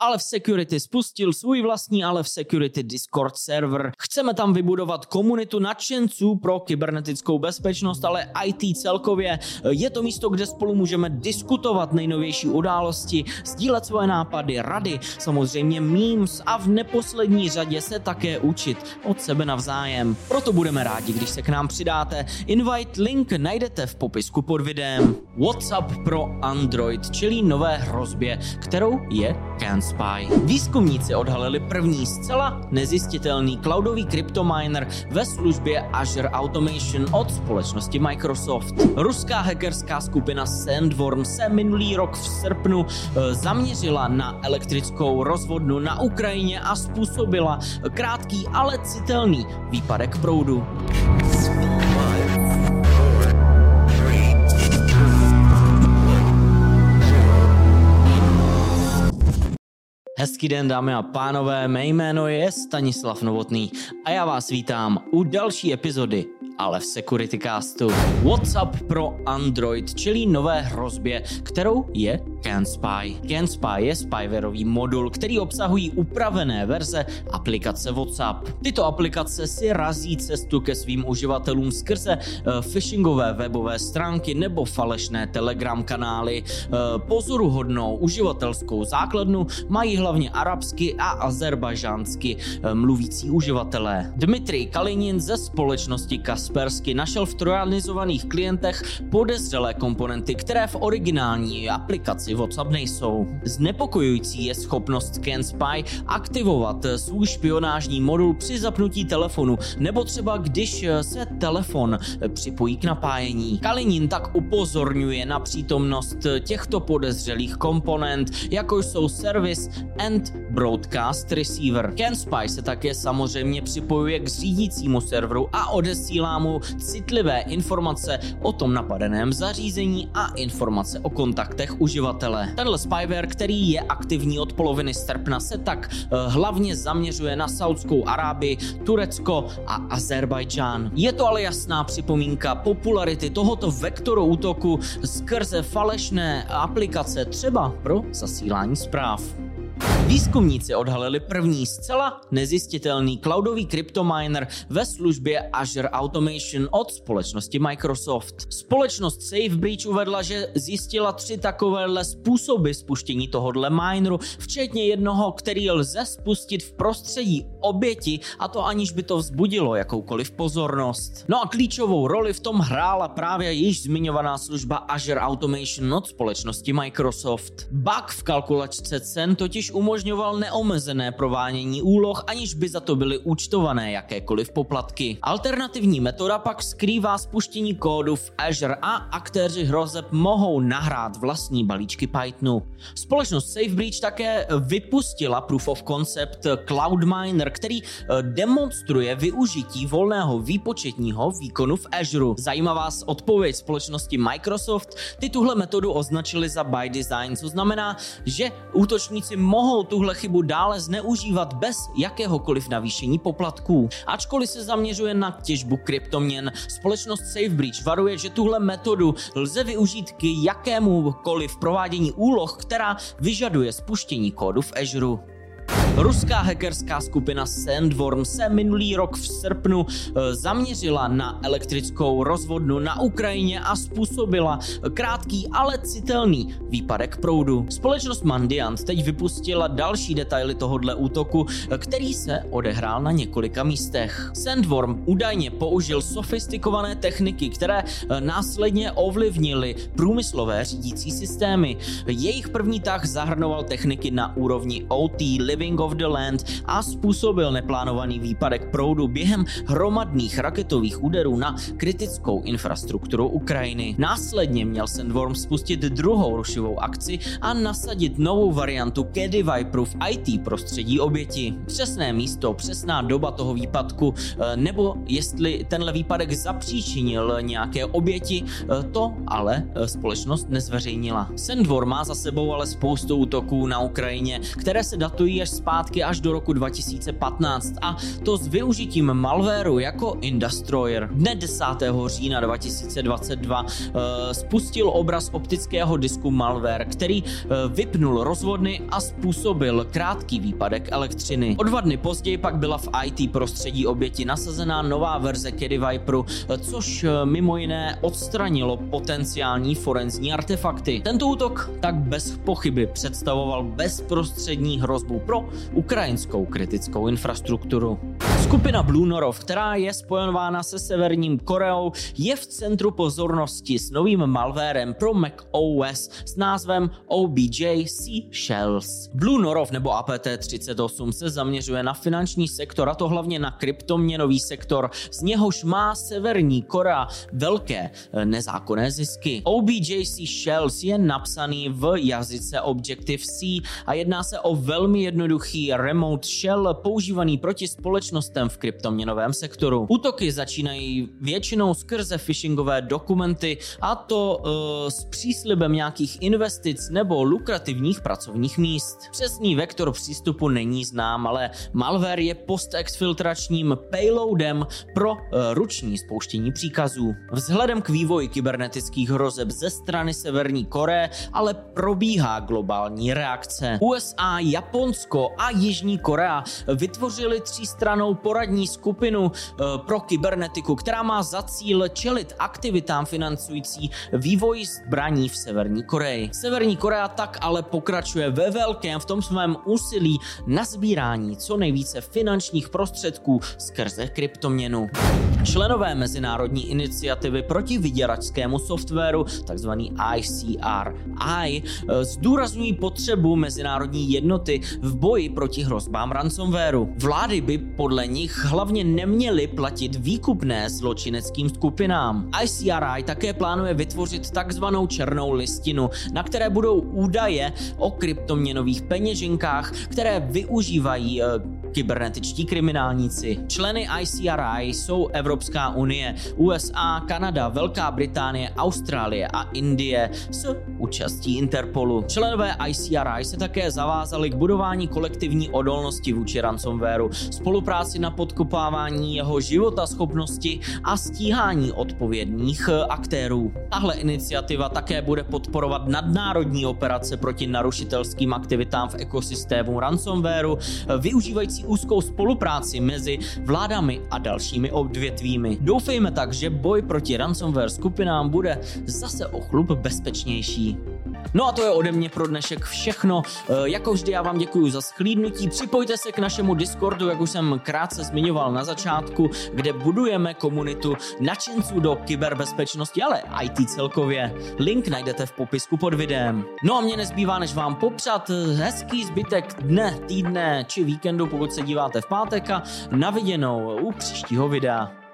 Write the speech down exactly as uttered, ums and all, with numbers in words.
Aleph Security spustil svůj vlastní Aleph Security Discord server. Chceme tam vybudovat komunitu nadšenců pro kybernetickou bezpečnost, ale í té celkově. Je to místo, kde spolu můžeme diskutovat nejnovější události, sdílet svoje nápady, rady, samozřejmě memes a v neposlední řadě se také učit od sebe navzájem. Proto budeme rádi, když se k nám přidáte. Invite link najdete v popisku pod videem. WhatsApp pro Android čelí nové hrozbě, kterou je CanSpy. Výzkumníci odhalili první zcela nezjistitelný cloudový kryptominer ve službě Azure Automation od společnosti Microsoft. Ruská hackerská skupina Sandworm se minulý rok v srpnu e, zaměřila na elektrickou rozvodnu na Ukrajině a způsobila krátký, ale citelný výpadek proudu. Hezký den, dámy a pánové, mé jméno je Stanislav Novotný a já vás vítám u další epizody Aleph Security Castu. WhatsApp pro Android čelí nové hrozbě, kterou je CanSpy. CanSpy je spywareový modul, který obsahují upravené verze aplikace WhatsApp. Tyto aplikace si razí cestu ke svým uživatelům skrze uh, phishingové webové stránky nebo falešné Telegram kanály. Uh, pozoruhodnou uživatelskou základnu mají hlavně arabsky a azerbajdžánsky uh, mluvící uživatelé. Dmitrij Kalinin ze společnosti Kaspersky našel v trojanizovaných klientech podezřelé komponenty, které v originální aplikaci WhatsApp nejsou. Znepokojující je schopnost CanSpy aktivovat svůj špionážní modul při zapnutí telefonu nebo třeba když se telefon připojí k napájení. Kalinin tak upozorňuje na přítomnost těchto podezřelých komponent, jako jsou Service and Broadcast Receiver. CanSpy se také samozřejmě připojuje k řídícímu serveru a odesílá mu citlivé informace o tom napadeném zařízení a informace o kontaktech uživatele. Tenhle spyware, který je aktivní od poloviny srpna, se tak uh, hlavně zaměřuje na Saudskou Arábii, Turecko a Azerbajdžán. Je to ale jasná připomínka popularity tohoto vektoru útoku skrze falešné aplikace, třeba pro zasílání zpráv. Výzkumníci odhalili první zcela nezjistitelný cloudový kryptominer ve službě Azure Automation od společnosti Microsoft. Společnost SafeBreach uvedla, že zjistila tři takovéhle způsoby spuštění tohodle mineru, včetně jednoho, který lze spustit v prostředí oběti, a to aniž by to vzbudilo jakoukoliv pozornost. No a klíčovou roli v tom hrála právě již zmiňovaná služba Azure Automation od společnosti Microsoft. Bug v kalkulačce cen totiž umožňoval neomezené provádění úloh, aniž by za to byly účtované jakékoliv poplatky. Alternativní metoda pak skrývá spuštění kódu v Azure a aktéři hrozeb mohou nahrát vlastní balíčky Pythonu. Společnost SafeBreach také vypustila Proof of Concept CloudMiner, který demonstruje využití volného výpočetního výkonu v Azure. Zajímavá odpověď společnosti Microsoft, ty tuhle metodu označili za by design, co znamená, že útočníci mohou tuhle chybu dále zneužívat bez jakéhokoliv navýšení poplatků. Ačkoliv se zaměřuje na těžbu kryptoměn, společnost SafeBreach varuje, že tuhle metodu lze využít k jakémukoliv provádění úloh, která vyžaduje spuštění kódu v Azure. Ruská hackerská skupina Sandworm se minulý rok v srpnu e, zaměřila na elektrickou rozvodnu na Ukrajině a způsobila krátký, ale citelný výpadek proudu. Společnost Mandiant teď vypustila další detaily tohodle útoku, který se odehrál na několika místech. Sandworm údajně použil sofistikované techniky, které e, následně ovlivnily průmyslové řídící systémy. Jejich první tah zahrnoval techniky na úrovni O T, Living of the Land, a způsobil neplánovaný výpadek proudu během hromadných raketových úderů na kritickou infrastrukturu Ukrajiny. Následně měl Sandworm spustit druhou rušivou akci a nasadit novou variantu Caddy Viperu v í té prostředí oběti. Přesné místo, přesná doba toho výpadku, nebo jestli tenhle výpadek zapříčinil nějaké oběti, to ale společnost nezveřejnila. Sandworm má za sebou ale spoustu útoků na Ukrajině, které se datují až zpátky zpátky až do roku dva tisíce patnáct a to s využitím malwareu jako Industroyer. Dne desátého října dva tisíce dvacet dva uh, spustil obraz optického disku malware, který uh, vypnul rozvodny a způsobil krátký výpadek elektřiny. O dva dny později pak byla v í té prostředí oběti nasazená nová verze Caddy Viperu, což uh, mimo jiné odstranilo potenciální forenzní artefakty. Tento útok tak bez pochyby představoval bezprostřední hrozbu pro ukrajinskou kritickou infrastrukturu. Skupina Blue Norov, která je spojována se Severním Koreou, je v centru pozornosti s novým malwarem pro macOS s názvem O B J C Shells. Blue Norov nebo A P T třicet osm se zaměřuje na finanční sektor, a to hlavně na kryptoměnový sektor, z něhož má Severní Korea velké nezákonné zisky. O B J C Shells je napsaný v jazyce Objective-C a jedná se o velmi jednoduchý remote shell používaný proti společnostem v kryptoměnovém sektoru. Útoky začínají většinou skrze phishingové dokumenty, a to uh, s příslibem nějakých investic nebo lukrativních pracovních míst. Přesný vektor přístupu není znám, ale malware je postexfiltračním payloadem pro uh, ruční spouštění příkazů. Vzhledem k vývoji kybernetických hrozeb ze strany Severní Koreje ale probíhá globální reakce. U S A, Japonsko a Jižní Korea vytvořili třístrannou poradní skupinu e, pro kybernetiku, která má za cíl čelit aktivitám financující vývoj zbraní v Severní Koreji. Severní Korea tak ale pokračuje ve velkém v tom svém úsilí na sbírání co nejvíce finančních prostředků skrze kryptoměnu. Členové mezinárodní iniciativy proti vyděračskému softwaru, takzvaný I C R I, zdůrazňují potřebu mezinárodní jednoty v boji proti hrozbám ransomwareu. Vlády by podle nich hlavně neměly platit výkupné zločineckým skupinám. I C R I také plánuje vytvořit takzvanou černou listinu, na které budou údaje o kryptoměnových peněženkách, které využívají e, kybernetičtí kriminálníci. Členy I C R I jsou Evropská unie, U S A, Kanada, Velká Británie, Austrálie a Indie s účastí Interpolu. Členové I C R I se také zavázali k budování kolektivní odolnosti vůči ransomwareu, spolupráci na podkopávání jeho životaschopnosti a stíhání odpovědných aktérů. Tahle iniciativa také bude podporovat nadnárodní operace proti narušitelským aktivitám v ekosystému ransomwareu, využívající úzkou spolupráci mezi vládami a dalšími odvětvími. Doufejme tak, že boj proti ransomware skupinám bude zase o chlup bezpečnější. No a to je ode mě pro dnešek všechno. Jako vždy já vám děkuji za shlídnutí. Připojte se k našemu Discordu, jak už jsem krátce zmiňoval na začátku, kde budujeme komunitu nadšenců do kyberbezpečnosti, ale I T celkově. Link najdete v popisku pod videem. No a mě nezbývá, než vám popřát hezký zbytek dne, týdne či víkendu, pokud se díváte v pátek, a na viděnou u příštího videa.